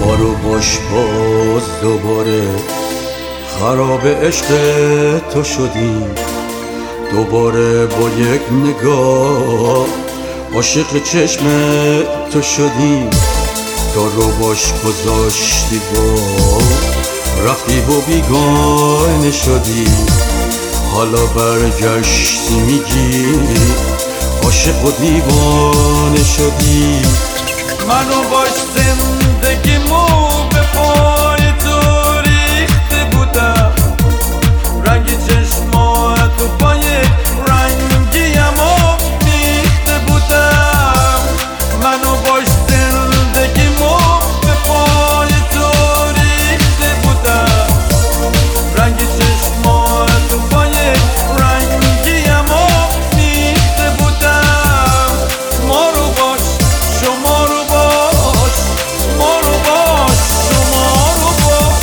ما رو باش باز دوباره خراب عشق تو شدیم، دوباره با یک نگاه عاشق چشم تو شدیم. تو رو باش گذاشتی با رفتی و بیگانه شدی، حالا برگشتی میگی عاشق و دیوانه شدی. منو باش زندگیمو به پای تو ریخته بودم، رنگ چشماتو با یک رنگیم میخته بودم. منو باش زندگیمو به پای تو ریخته بودم، رنگ چشماتو با یک رنگیم میخته بودم. ما رو باش شما رو باش، ما رو باش شما رو باش.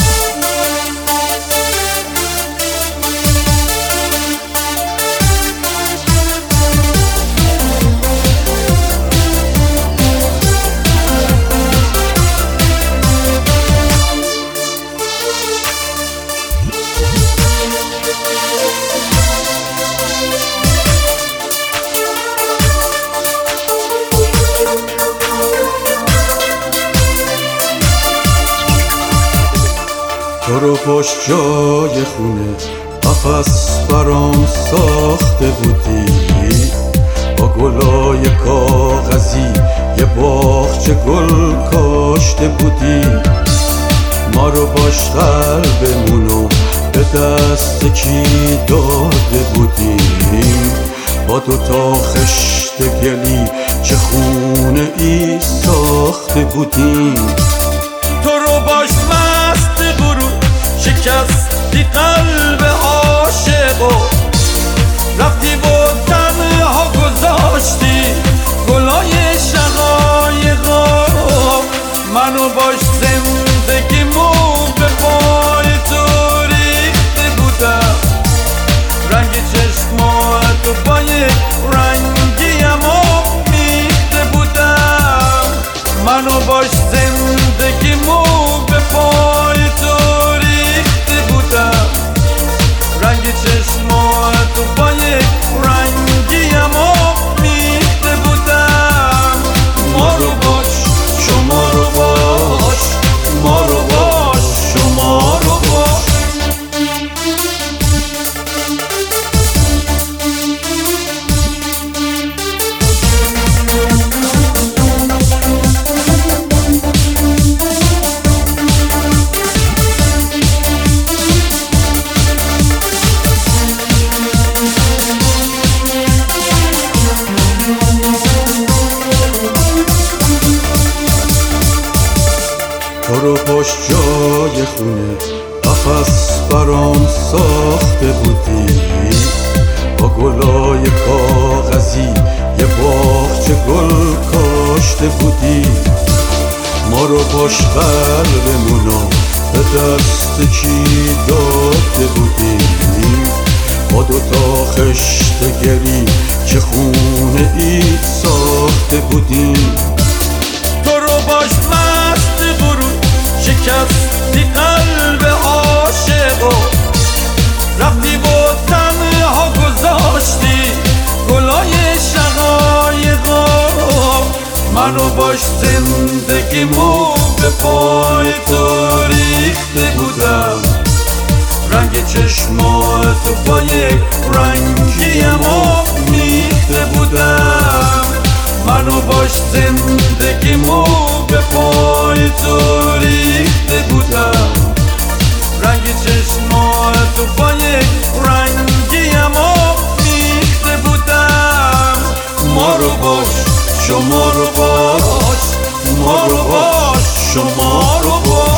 تو رو پشت جای خونه قفس برام ساخته بودی، با گلای کاغذی یه باغچه گل کاشته بودی. ما رو باش قلبمونو به دست کی داده بودیم، با دوتا خشت گلی چه خونه ای ساخته بودیم. تو رو باش مست غرور شکستی قلب عاشقو، رفتی و تنها گذاشتی گلای شقایقو. منو باش زندگیمو به پای تو ریخته بودم، رنگ چشماتو با یک رنگیم میخته بودم. منو باش زندگیمو به پای تو ریخته بودم، رنگ چشماتو با یک رنگیم میخته بودم. ما رو باش شما رو باش، ما رو باش شما رو باش. تو رو پشت جای خونه قفس برام ساخته بودی، با گلای کاغذی یه باغچه گل کاشته بودی. ما رو باش قلبمونو به دست کی داده بودیم، با دوتا خشت گلی چه خونه ای ساخته بودیم. تو رو باش مست غرور شکستی قلب عاشقو، رفتی و تنها گذاشتی گلای شقایقو. منو باش زندگیمو به پای تو ریخته بودم، رنگ چشماتو با یک رنگیم میخته بودم. منو باش زندگیمو به پای تو ریخته بودم، رنگ چشماتو با یک رنگیم میخته بودم. ما رو باش شما رو باش، ما رو باش شما رو باش.